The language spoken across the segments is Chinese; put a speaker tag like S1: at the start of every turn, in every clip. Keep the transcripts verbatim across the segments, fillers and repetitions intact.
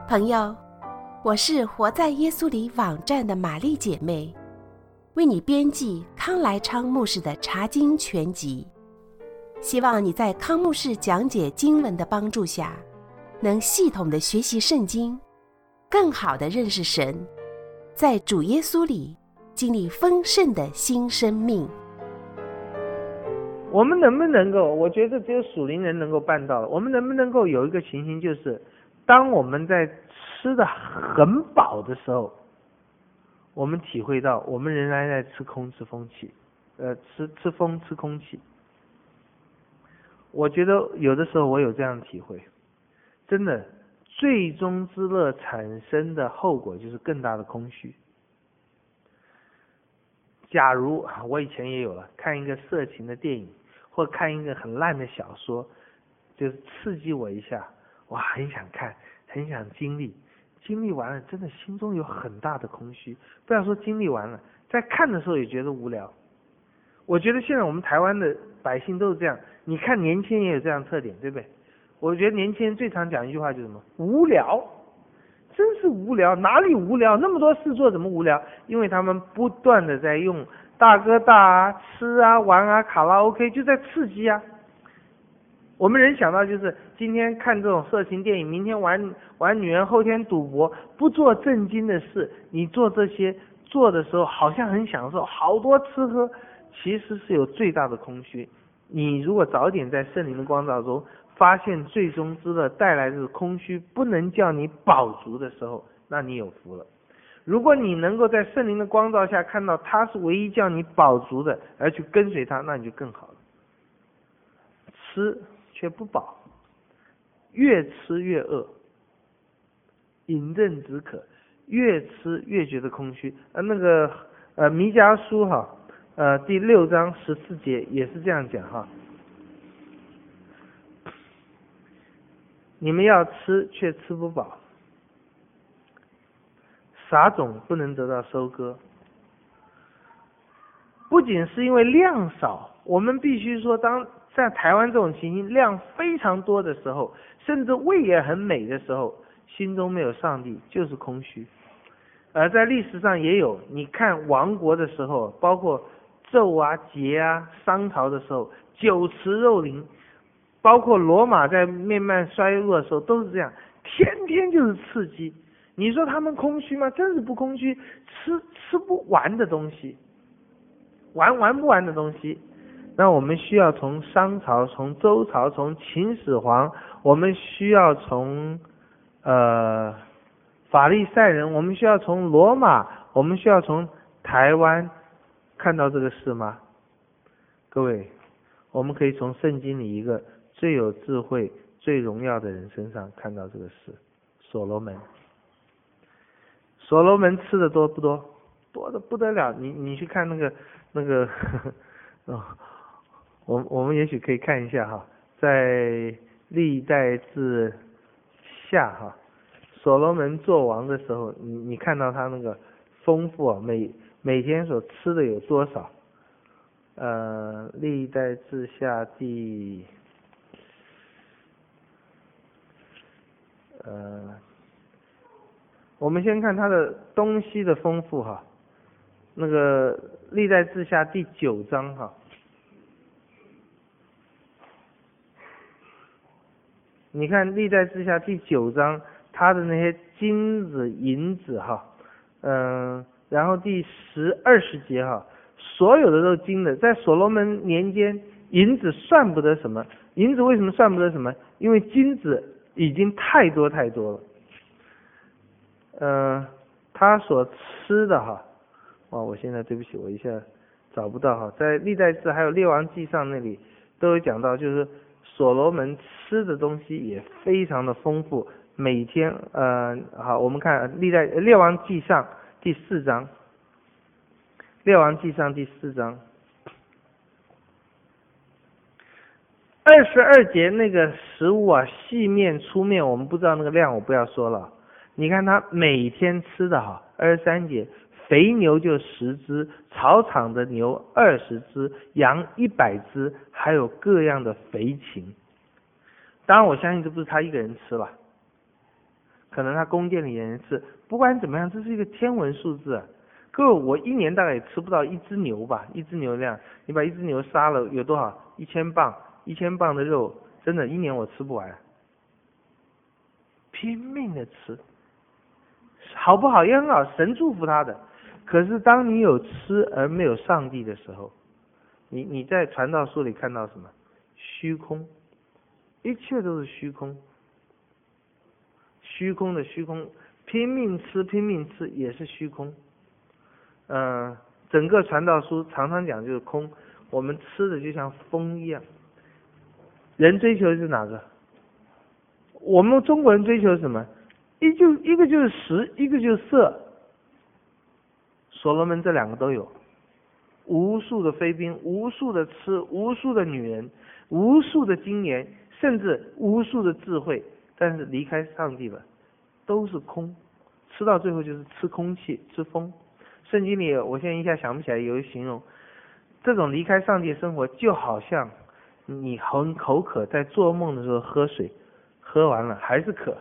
S1: 朋友，我是活在耶稣里网站的玛丽姐妹，为你编辑康来昌牧师的查经全集，希望你在康牧师讲解经文的帮助下，能系统的学习圣经，更好的认识神，在主耶稣里经历丰盛的新生命。
S2: 我们能不能够，我觉得只有属灵人能够办到的，我们能不能够有一个情形，就是当我们在吃的很饱的时候，我们体会到我们仍然在吃空吃风气，呃，吃吃风吃空气。我觉得有的时候我有这样的体会，真的，最终之乐产生的后果就是更大的空虚。假如我以前也有了，看一个色情的电影，或看一个很烂的小说，就是刺激我一下，哇，很想看，很想经历，经历完了，真的心中有很大的空虚。不要说经历完了，在看的时候也觉得无聊。我觉得现在我们台湾的百姓都是这样，你看年轻人也有这样的特点，对不对？我觉得年轻人最常讲一句话就是什么？无聊，真是无聊，哪里无聊？那么多事做，怎么无聊？因为他们不断的在用大哥大啊、吃啊、玩啊、卡拉 OK， 就在刺激啊。我们人想到就是今天看这种色情电影，明天玩玩女人，后天赌博，不做正经的事。你做这些做的时候好像很享受，好多吃喝，其实是有最大的空虚。你如果早点在圣灵的光照中发现最终之乐带来的空虚不能叫你饱足的时候，那你有福了。如果你能够在圣灵的光照下看到他是唯一叫你饱足的，而去跟随他，那你就更好了。吃却不饱，越吃越饿，饮鸩止渴，越吃越觉得空虚。呃，那个呃弥迦书哈，呃第六章十四节也是这样讲哈。你们要吃却吃不饱，撒种不能得到收割。不仅是因为量少，我们必须说，当在台湾这种情形量非常多的时候，甚至味也很美的时候，心中没有上帝就是空虚。而在历史上也有，你看亡国的时候，包括纣啊、桀啊、商朝的时候，酒池肉林，包括罗马在慢慢衰落的时候都是这样，天天就是刺激。你说他们空虚吗？真是不空虚，吃吃不完的东西，玩玩不完的东西。那我们需要从商朝、从周朝、从秦始皇，我们需要从呃法利赛人，我们需要从罗马，我们需要从台湾看到这个事吗？各位，我们可以从圣经里一个最有智慧、最荣耀的人身上看到这个事。所罗门，所罗门吃的多不多？多的不得了。你你去看那个那个呵呵、哦，我我们也许可以看一下哈，在历代志下哈，所罗门做王的时候，你你看到他那个丰富啊，每每天所吃的有多少？呃，历代志下第呃，我们先看他的东西的丰富哈，那个历代志下第九章哈，你看历代志下第九章，他的那些金子银子哈，嗯、呃，然后第十二十节哈，所有的都是金的。在所罗门年间，银子算不得什么。银子为什么算不得什么？因为金子已经太多太多了。呃，他所吃的哈，哇，我现在对不起，我一下找不到哈，在历代志还有列王记上那里都有讲到，就是所罗门吃的东西也非常的丰富，每天呃，好，我们看历代列王记上第四章，列王记上第四章二十二节那个食物啊，细面粗面，我们不知道那个量，我不要说了。你看他每天吃的哈，二十三节，肥牛就十只，草场的牛二十只，羊一百只，还有各样的肥禽。当然我相信这不是他一个人吃了， 可能他宫殿里的人吃。不管怎么样，这是一个天文数字啊。各位，我一年大概也吃不到一只牛吧，一只牛量，你把一只牛杀了有多少？一千磅，一千磅的肉，真的，一年我吃不完。拼命的吃，好不好也很好，神祝福他的。可是当你有吃而没有上帝的时候，你你在传道书里看到什么？虚空，一切都是虚空，虚空的虚空，拼命吃拼命吃也是虚空。嗯、呃，整个传道书常常讲就是空，我们吃的就像风一样。人追求的是哪个？我们中国人追求什么？一就一个就是食，一个就是色。所罗门这两个都有，无数的妃嫔，无数的吃，无数的女人，无数的金钱，甚至无数的智慧，但是离开上帝了，都是空，吃到最后就是吃空气，吃风。圣经里我现在一下想不起来有一形容，这种离开上帝的生活就好像你很口渴，在做梦的时候喝水，喝完了还是渴。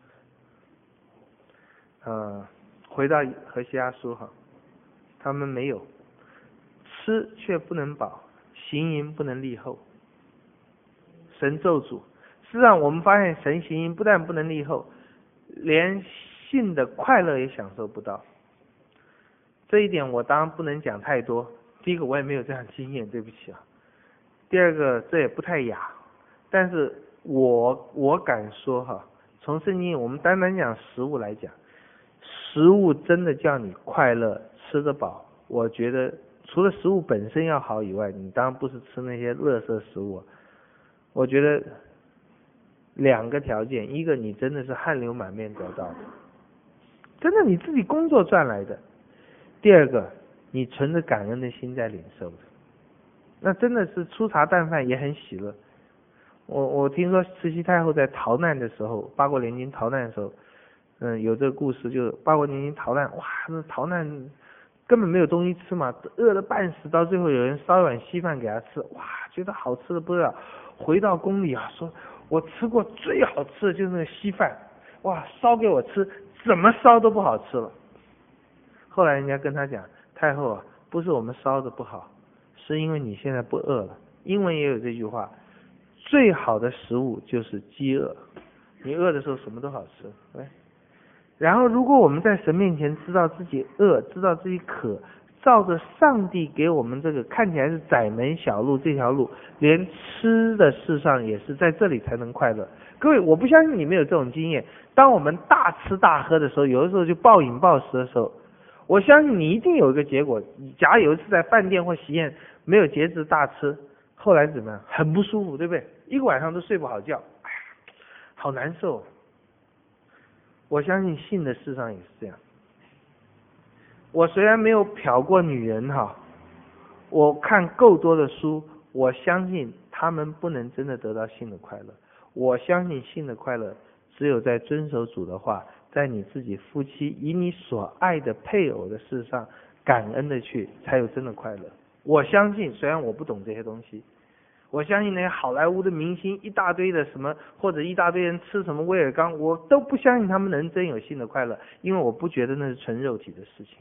S2: 呃，回到何西阿书哈，他们没有吃却不能饱，行淫不能立后，神咒诅。事实上我们发现神行淫不但不能立后，连性的快乐也享受不到。这一点我当然不能讲太多，第一个我也没有这样经验，对不起啊。第二个这也不太雅，但是我我敢说哈，从圣经我们单单讲食物来讲，食物真的叫你快乐吃得饱，我觉得除了食物本身要好以外，你当然不是吃那些垃圾食物。我觉得两个条件，一个你真的是汗流满面得到的，真的你自己工作赚来的；第二个，你存着感恩的心在领受的，那真的是粗茶淡饭也很喜乐。我我听说慈禧太后在逃难的时候，八国联军逃难的时候，嗯，有这个故事，就是八国联军逃难，哇，那逃难根本没有东西吃嘛，饿得半死，到最后有人烧一碗稀饭给他吃，哇，觉得好吃的不得了。回到宫里啊，说我吃过最好吃的就是那个稀饭，哇，烧给我吃，怎么烧都不好吃了。后来人家跟他讲，太后啊，不是我们烧的不好，是因为你现在不饿了。英文也有这句话，最好的食物就是饥饿，你饿的时候什么都好吃。对。然后如果我们在神面前知道自己饿，知道自己渴，照着上帝给我们这个看起来是窄门小路这条路，连吃的事上也是在这里才能快乐。各位，我不相信你们有这种经验，当我们大吃大喝的时候，有的时候就暴饮暴食的时候，我相信你一定有一个结果，假如有一次在饭店或喜宴没有节制大吃，后来怎么样？很不舒服，对不对？一个晚上都睡不好觉，哎呀，好难受。我相信性的事上也是这样。我虽然没有瞟过女人哈，我看够多的书，我相信他们不能真的得到性的快乐。我相信性的快乐只有在遵守主的话，在你自己夫妻以你所爱的配偶的事上感恩的去，才有真的快乐。我相信，虽然我不懂这些东西，我相信那些好莱坞的明星一大堆的什么，或者一大堆人吃什么威尔刚，我都不相信他们能真有性的快乐，因为我不觉得那是纯肉体的事情。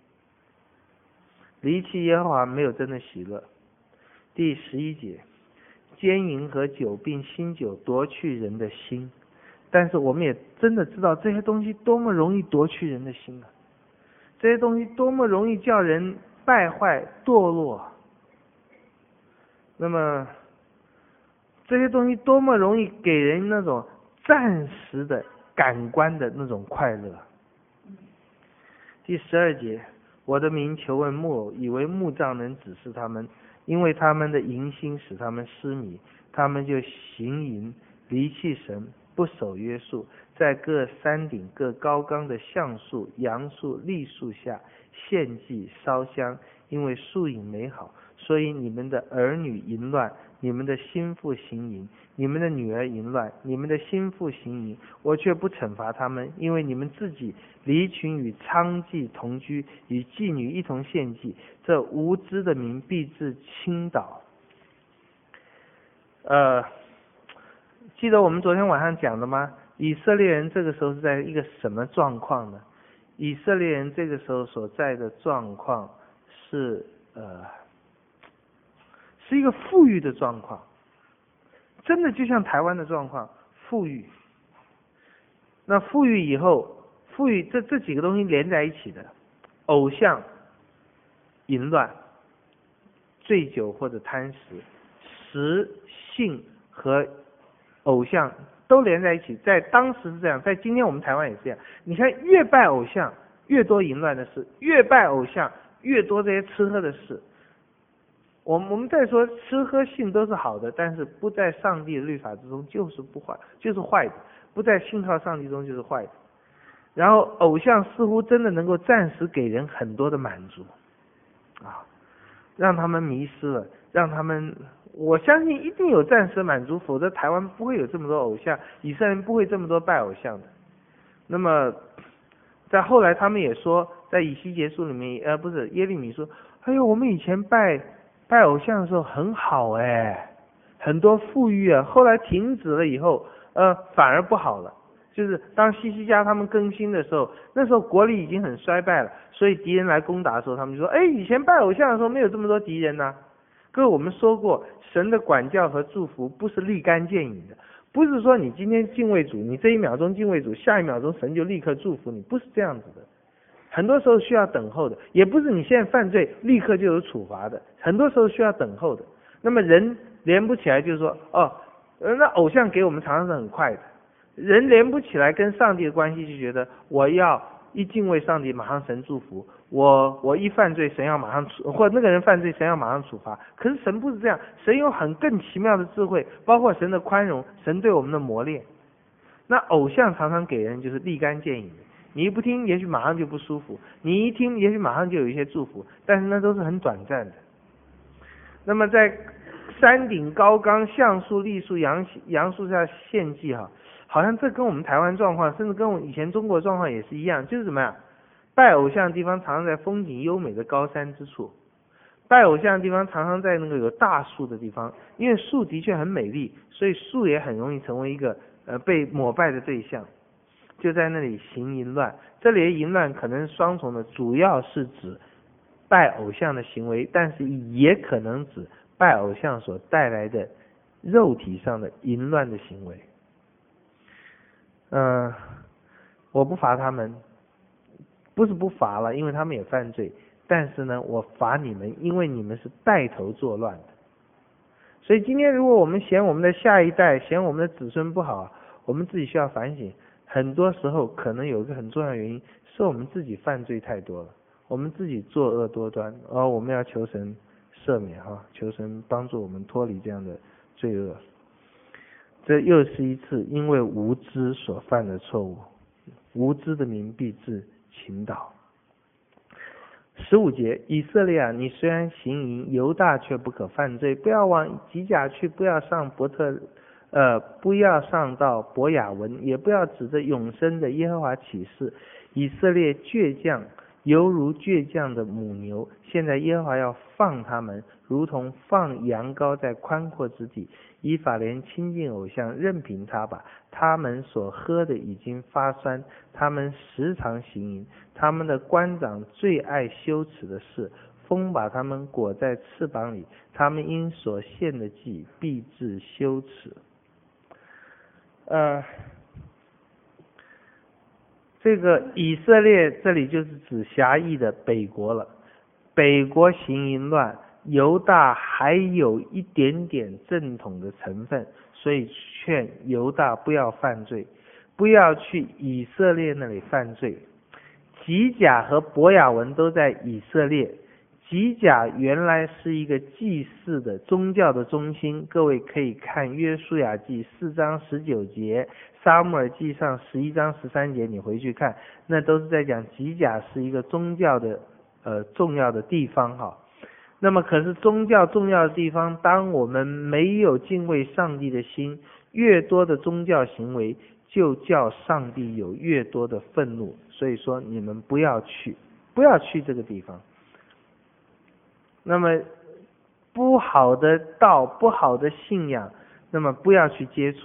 S2: 离弃耶和华没有真的喜乐。第十一节，奸淫和酒并新酒夺去人的心，但是我们也真的知道这些东西多么容易夺去人的心啊！这些东西多么容易叫人败坏堕落。那么这些东西多么容易给人那种暂时的感官的那种快乐。第十二节，我的民求问木偶，以为木杖能指示他们，因为他们的淫心使他们失迷，他们就行淫，离弃神，不守约束，在各山顶各高冈的橡树、杨树、栗树下献祭烧香，因为树影美好，所以你们的儿女淫乱，你们的心腹行淫，你们的女儿淫乱，你们的心腹行淫，我却不惩罚他们，因为你们自己离群与娼妓同居，与妓女一同献祭，这无知的民必致倾倒。呃，记得我们昨天晚上讲的吗？ 以色列人这个时候是在一个什么状况呢？以色列人这个时候所在的状况是呃，是一个富裕的状况，真的就像台湾的状况，富裕。那富裕以后，富裕这这几个东西连在一起的，偶像、淫乱、醉酒或者贪食、食、性和偶像都连在一起，在当时是这样，在今天我们台湾也是这样。你看，越拜偶像，越多淫乱的事；越拜偶像，越多这些吃喝的事。我们我们再说吃喝性都是好的，但是不在上帝的律法之中就是不坏，就是坏的；不在信靠上帝中就是坏的。然后偶像似乎真的能够暂时给人很多的满足，啊，让他们迷失了，让他们，我相信一定有暂时的满足，否则台湾不会有这么多偶像，以色列人不会这么多拜偶像的。那么在后来他们也说，在以西结书里面，呃，不是耶利米说，哎呦，我们以前拜拜偶像的时候很好哎，很多富裕啊，后来停止了以后，呃，反而不好了。就是当西西家他们更新的时候，那时候国力已经很衰败了，所以敌人来攻打的时候，他们就说，哎，以前拜偶像的时候没有这么多敌人呐。各位，我们说过，神的管教和祝福不是立竿见影的，不是说你今天敬畏主，你这一秒钟敬畏主，下一秒钟神就立刻祝福你，不是这样子的。很多时候需要等候的，也不是你现在犯罪立刻就有处罚的，很多时候需要等候的。那么人连不起来，就是说，哦，那偶像给我们常常是很快的。人连不起来跟上帝的关系，就觉得我要一敬畏上帝，马上神祝福我；我一犯罪，神要马上处，或者那个人犯罪，神要马上处罚。可是神不是这样，神有很更奇妙的智慧，包括神的宽容，神对我们的磨练。那偶像常常给人就是立竿见影的，你一不听，也许马上就不舒服；你一听，也许马上就有一些祝福，但是那都是很短暂的。那么在山顶高冈橡树、栗树、杨杨树下献祭哈。好像这跟我们台湾状况，甚至跟我们以前中国状况也是一样，就是什么呀？拜偶像的地方常常在风景优美的高山之处，拜偶像的地方常常在那个有大树的地方，因为树的确很美丽，所以树也很容易成为一个呃被膜拜的对象，就在那里行淫乱。这里的淫乱可能是双重的，主要是指拜偶像的行为，但是也可能指拜偶像所带来的肉体上的淫乱的行为。嗯、呃，我不罚他们，不是不罚了，因为他们也犯罪，但是呢，我罚你们，因为你们是带头作乱的。所以今天如果我们嫌我们的下一代，嫌我们的子孙不好，我们自己需要反省。很多时候可能有一个很重要的原因，是我们自己犯罪太多了，我们自己作恶多端，而我们要求神赦免哈，求神帮助我们脱离这样的罪恶。这又是一次因为无知所犯的错误，无知的民必致倾倒。十五节，以色列啊，你虽然行淫，犹大却不可犯罪，不要往吉甲去，不要上伯特，呃，不要上到伯雅文，也不要指着永生的耶和华起誓。以色列倔强，犹如倔强的母牛，现在耶和华要放他们，如同放羊羔在宽阔之地。以法莲亲近偶像，任凭他吧，他们所喝的已经发酸，他们时常行淫，他们的官长最爱羞耻的事，风把他们裹在翅膀里，他们因所献的祭必致羞耻。呃，这个以色列这里就是指狭义的北国了，北国行淫乱，犹大还有一点点正统的成分，所以劝犹大不要犯罪，不要去以色列那里犯罪。吉甲和伯雅文都在以色列，吉甲原来是一个祭祀的宗教的中心，各位可以看约书亚记四章十九节，撒母耳记上十一章十三节，你回去看，那都是在讲吉甲是一个宗教的呃重要的地方哈。那么可是宗教重要的地方，当我们没有敬畏上帝的心，越多的宗教行为就叫上帝有越多的愤怒。所以说你们不要去，不要去这个地方。那么不好的道，不好的信仰，那么不要去接触。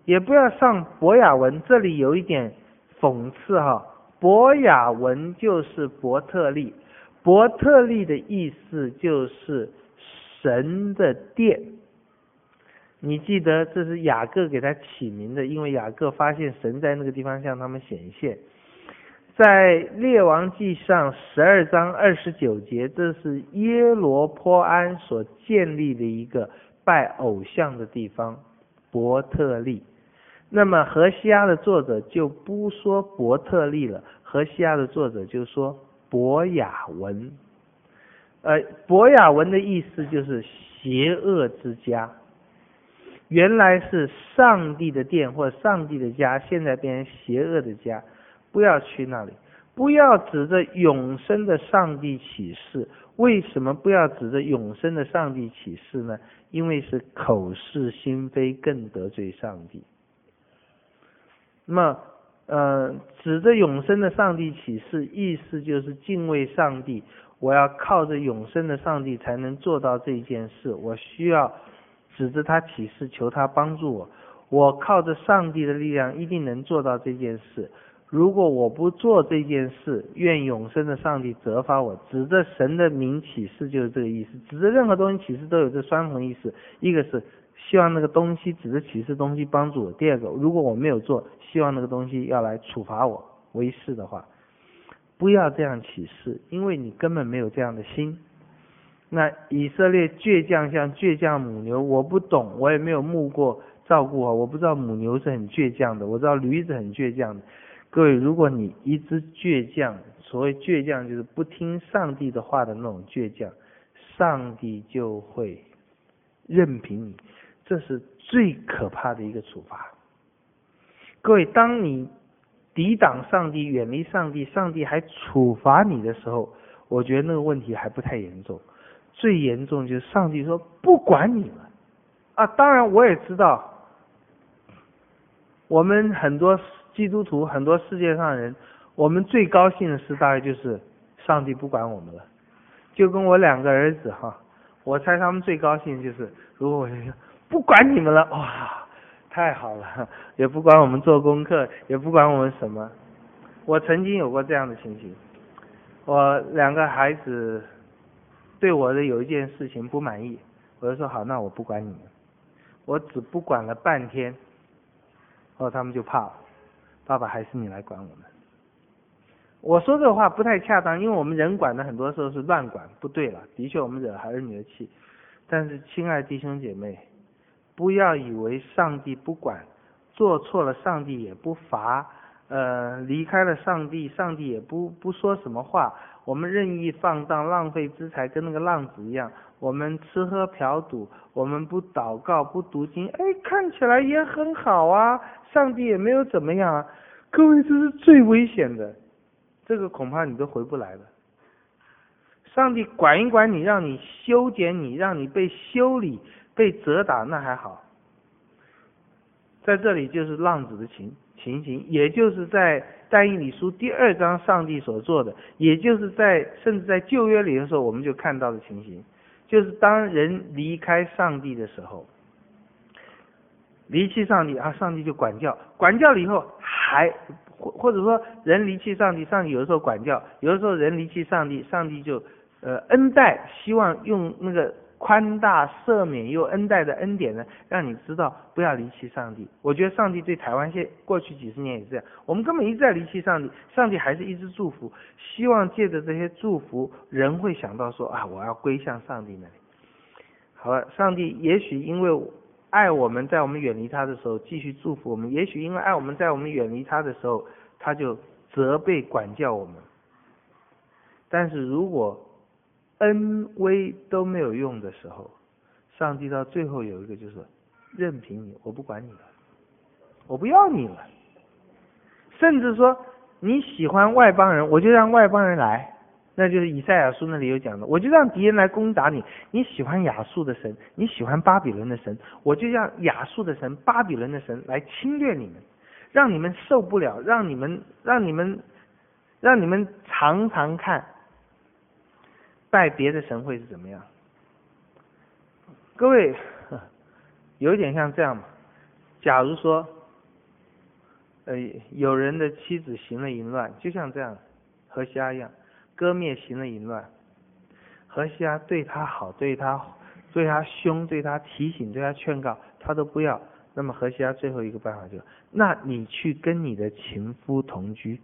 S2: 也不要上博雅文，这里有一点讽刺哈。博雅文就是伯特利，伯特利的意思就是神的殿。你记得这是雅各给他起名的，因为雅各发现神在那个地方向他们显现。在列王纪上十二章二十九节，这是耶罗波安所建立的一个拜偶像的地方，伯特利。那么何西阿的作者就不说伯特利了，何西阿的作者就说博雅文。呃，博雅文的意思就是邪恶之家。原来是上帝的殿或上帝的家，现在变成邪恶的家。不要去那里，不要指着永生的上帝起誓。为什么不要指着永生的上帝起誓呢？因为是口是心非，更得罪上帝。那么呃，指着永生的上帝起誓，意思就是敬畏上帝，我要靠着永生的上帝才能做到这件事，我需要指着他起誓，求他帮助我，我靠着上帝的力量一定能做到这件事。如果我不做这件事，愿永生的上帝责罚我。指着神的名起誓就是这个意思，指着任何东西起誓都有这双重意思。一个是希望那个东西指着起誓东西帮助我，第二个如果我没有做，希望那个东西要来处罚我，为是的话，不要这样起誓，因为你根本没有这样的心。那以色列倔强像倔强母牛，我不懂，我也没有牧过照顾啊，我不知道母牛是很倔强的，我知道驴子很倔强的。各位，如果你一直倔强，所谓倔强就是不听上帝的话的那种倔强，上帝就会任凭你，这是最可怕的一个处罚。各位，当你抵挡上帝，远离上帝，上帝还处罚你的时候，我觉得那个问题还不太严重。最严重就是上帝说不管你了啊！当然我也知道，我们很多基督徒，很多世界上的人，我们最高兴的事大概就是上帝不管我们了。就跟我两个儿子哈，我猜他们最高兴就是如果我就说不管你们了，哇，太好了，也不管我们做功课，也不管我们什么。我曾经有过这样的情形，我两个孩子对我的有一件事情不满意，我就说好，那我不管你们。我只不管了半天，后他们就怕了，爸爸还是你来管我们。我说这话不太恰当，因为我们人管的很多时候是乱管，不对了，的确我们惹儿女的气。但是亲爱弟兄姐妹，不要以为上帝不管，做错了上帝也不罚，呃，离开了上帝，上帝也不不说什么话，我们任意放荡，浪费资财，跟那个浪子一样，我们吃喝嫖赌，我们不祷告，不读经，哎，看起来也很好啊，上帝也没有怎么样啊。各位，这是最危险的，这个恐怕你都回不来了。上帝管一管你，让你修剪你，让你被修理，被责打，那还好。在这里就是浪子的情情形，也就是在但以理书第二章上帝所做的，也就是在甚至在旧约里的时候我们就看到的情形，就是当人离开上帝的时候，离弃上帝啊，上帝就管教，管教了以后还或或者说人离弃上帝，上帝有的时候管教，有的时候人离弃上帝，上帝就呃恩待，希望用那个宽大赦免又恩待的恩典呢，让你知道不要离弃上帝。我觉得上帝对台湾现过去几十年也是这样，我们根本一直在离弃上帝，上帝还是一直祝福，希望借着这些祝福，人会想到说啊，我要归向上帝那里。好了，上帝也许因为爱我们，在我们远离他的时候继续祝福我们，也许因为爱我们，在我们远离他的时候他就责备管教我们。但是如果恩威都没有用的时候，上帝到最后有一个就是任凭你，我不管你了，我不要你了。甚至说你喜欢外邦人，我就让外邦人来，那就是以赛亚书那里有讲的，我就让敌人来攻打你。你喜欢亚述的神，你喜欢巴比伦的神，我就让亚述的神、巴比伦的神来侵略你们，让你们受不了，让你们让你们让你们常常看拜别的神会是怎么样。各位有一点像这样嘛， 假如说，呃，有人的妻子行了淫乱，就像这样，何西阿一样，割灭行了淫乱，何西阿对他好，对他对他凶，对他提醒，对他劝告，他都不要。那么何西阿最后一个办法就是，那你去跟你的情夫同居。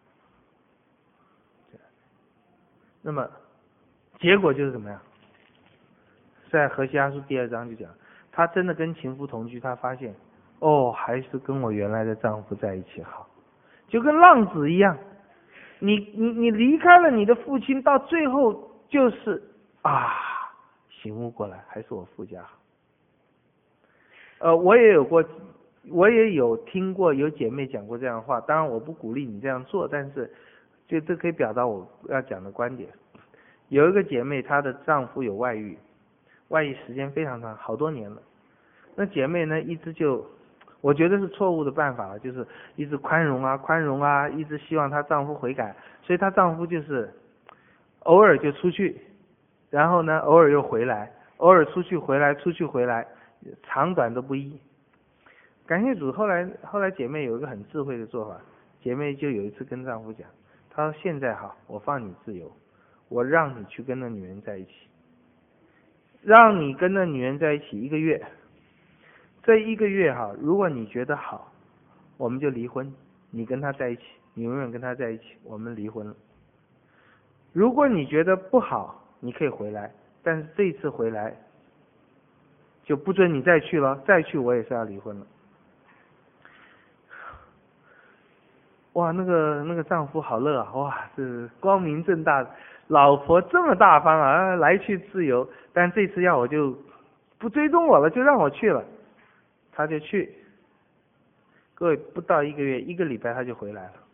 S2: 那么结果就是怎么样？在何西阿书第二章就讲，他真的跟情夫同居，他发现，哦，还是跟我原来的丈夫在一起好，就跟浪子一样，你你你离开了你的父亲，到最后就是啊，醒悟过来，还是我夫家好。呃，我也有过，我也有听过有姐妹讲过这样的话，当然我不鼓励你这样做，但是就这可以表达我要讲的观点。有一个姐妹，她的丈夫有外遇，外遇时间非常长，好多年了。那姐妹呢，一直就，我觉得是错误的办法了，就是一直宽容啊，宽容啊，一直希望她丈夫悔改，所以她丈夫就是偶尔就出去，然后呢，偶尔又回来，偶尔出去回来，出去回来。长短都不一。感谢主，后来后来姐妹有一个很智慧的做法，姐妹就有一次跟丈夫讲，她说现在好，我放你自由，我让你去跟那女人在一起，让你跟那女人在一起一个月，这一个月哈，如果你觉得好，我们就离婚，你跟她在一起，你永远跟她在一起，我们离婚了。如果你觉得不好，你可以回来，但是这一次回来就不准你再去了，再去我也是要离婚了。哇，那个那个丈夫好乐啊！哇，这光明正大，老婆这么大方啊，来去自由。但这次要我就不追踪我了，就让我去了，他就去。各位，不到一个月，一个礼拜他就回来了。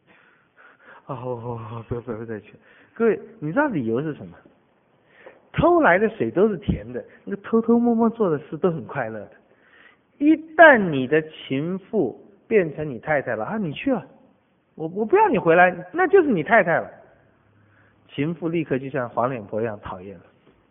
S2: 哦，不要不要再去。各位，你知道理由是什么？偷来的水都是甜的，那个偷偷摸摸做的事都很快乐的。一旦你的情妇变成你太太了啊，你去了，我我不要你回来，那就是你太太了。情妇立刻就像黄脸婆一样讨厌了。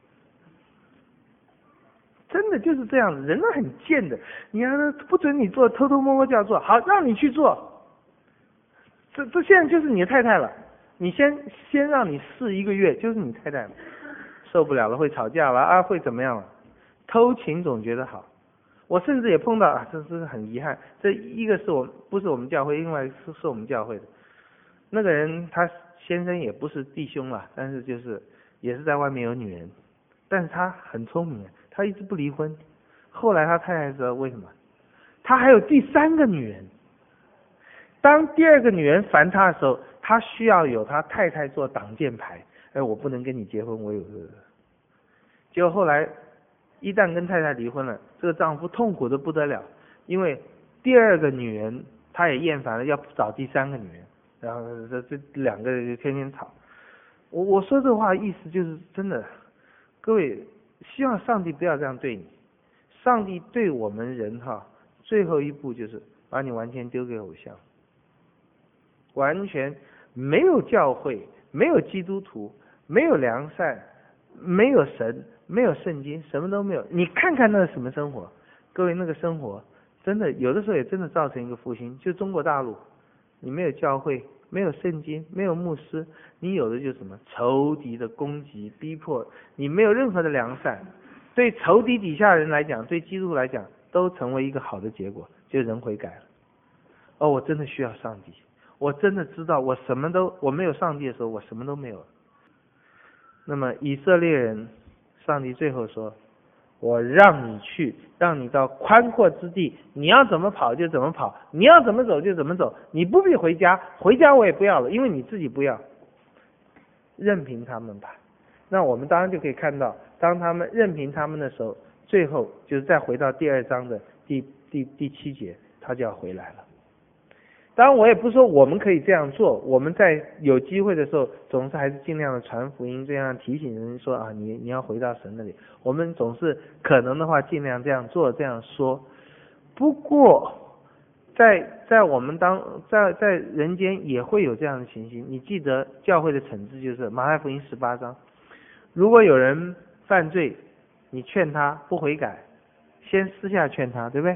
S2: 真的就是这样子，人都很贱的。你看，不准你做，偷偷摸摸就要做，好，让你去做。这这现在就是你的太太了，你先先让你试一个月，就是你太太了。受不了了，会吵架了啊，会怎么样了？偷情总觉得好。我甚至也碰到啊，这是很遗憾。这一个是我不是我们教会，另外一个是是我们教会的那个人，他先生也不是弟兄啊，但是就是也是在外面有女人，但是他很聪明，他一直不离婚。后来他太太知道为什么？他还有第三个女人。当第二个女人烦他的时候，他需要有他太太做挡箭牌。哎，我不能跟你结婚，我有这个。结果后来，一旦跟太太离婚了，这个丈夫痛苦的不得了，因为第二个女人他也厌烦了，要找第三个女人，然后这这两个人就天天吵。我我说这话意思就是真的，各位希望上帝不要这样对你。上帝对我们人哈，最后一步就是把你完全丢给偶像，完全没有教会，没有基督徒。没有良善，没有神，没有圣经，什么都没有。你看看那是什么生活？各位，那个生活真的有的时候也真的造成一个复兴。就中国大陆，你没有教会，没有圣经，没有牧师，你有的就是什么仇敌的攻击、逼迫，你没有任何的良善。对仇敌底下人来讲，对基督徒来讲，都成为一个好的结果，就人悔改了。哦，我真的需要上帝，我真的知道我什么都我没有上帝的时候，我什么都没有了。那么以色列人，上帝最后说，我让你去，让你到宽阔之地，你要怎么跑就怎么跑，你要怎么走就怎么走，你不必回家，回家我也不要了，因为你自己不要，任凭他们吧。那我们当然就可以看到，当他们任凭他们的时候，最后就是再回到第二章的第第第七节，他就要回来了。当然我也不是说我们可以这样做，我们在有机会的时候总是还是尽量的传福音，这样提醒人说啊，你你要回到神那里，我们总是可能的话尽量这样做这样说。不过在在我们当在在人间也会有这样的情形。你记得教会的惩治就是马太福音十八章，如果有人犯罪，你劝他不悔改，先私下劝他，对不对？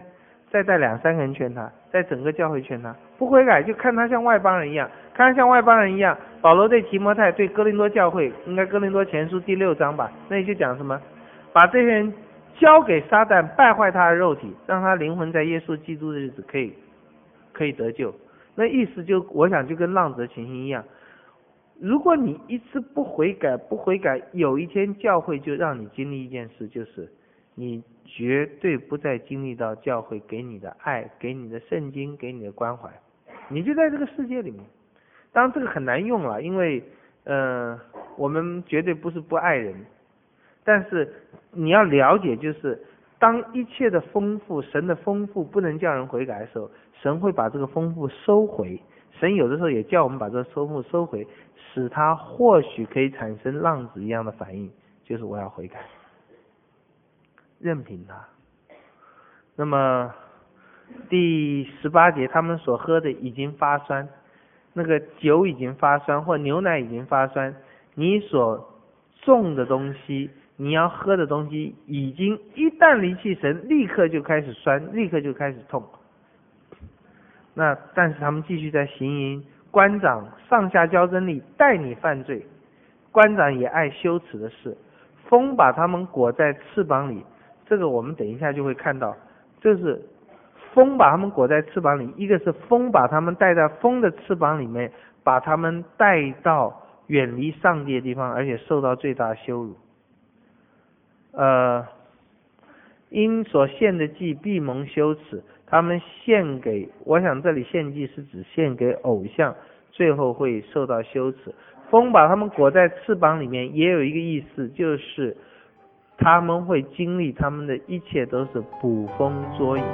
S2: 再带两三个人劝他，在整个教会劝他，不悔改就看他像外邦人一样，看他像外邦人一样。保罗对提摩太，对哥林多教会，应该哥林多前书第六章吧，那里就讲什么，把这些人交给撒旦，败坏他的肉体，让他灵魂在耶稣基督的日子可以可以得救。那意思就我想就跟浪子的情形一样，如果你一次不悔改不悔改，有一天教会就让你经历一件事，就是你绝对不再经历到教会给你的爱，给你的圣经，给你的关怀，你就在这个世界里面。当然这个很难用了，因为呃我们绝对不是不爱人，但是你要了解，就是当一切的丰富，神的丰富不能叫人悔改的时候，神会把这个丰富收回。神有的时候也叫我们把这个丰富收回，使他或许可以产生浪子一样的反应，就是我要悔改，任凭他。那么第十八节，他们所喝的已经发酸，那个酒已经发酸，或牛奶已经发酸，你所种的东西，你要喝的东西，已经一旦离弃神，立刻就开始酸，立刻就开始痛。那但是他们继续在行淫，官长上下交争力，带你犯罪，官长也爱羞耻的事，风把他们裹在翅膀里，这个我们等一下就会看到，就是风把他们裹在翅膀里，一个是风把他们带在风的翅膀里面，把他们带到远离上帝的地方，而且受到最大羞辱。呃，因所献的祭必蒙羞耻，他们献给，我想这里献祭是指献给偶像，最后会受到羞耻。风把他们裹在翅膀里面，也有一个意思，就是他们会经历他们的一切都是捕风捉影。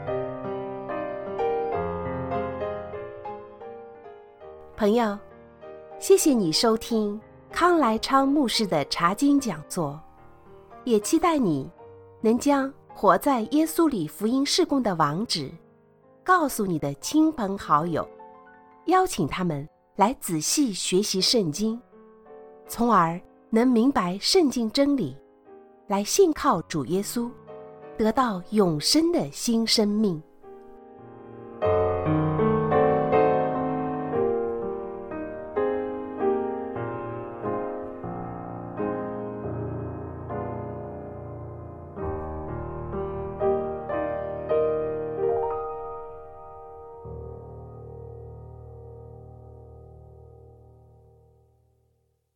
S1: 朋友，谢谢你收听康来昌牧师的查经讲座，也期待你能将活在耶稣里福音事工的网址告诉你的亲朋好友，邀请他们来仔细学习圣经，从而能明白圣经真理，来信靠主耶稣，得到永生的新生命。